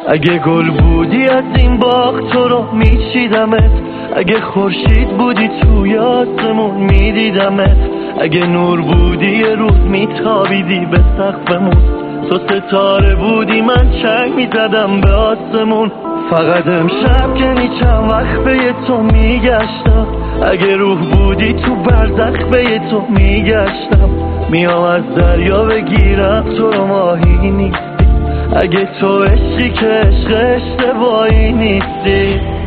اگه گل بودی از این باغ تو رو میچیدمت، اگه خورشید بودی توی آسمون میدیدمت، اگه نور بودی یه روز میتابیدی به سقفمون، تو ستاره بودی من چنگ میزدم به آسمون. فقط امشب که چند وقت به تو میگشتم، اگه روح بودی تو برزخ به تو میگشتم، میام از دریا بگیرم تو رو ماهی نیستی، اگه تو عشقی که عشق اشتباهی نیستی.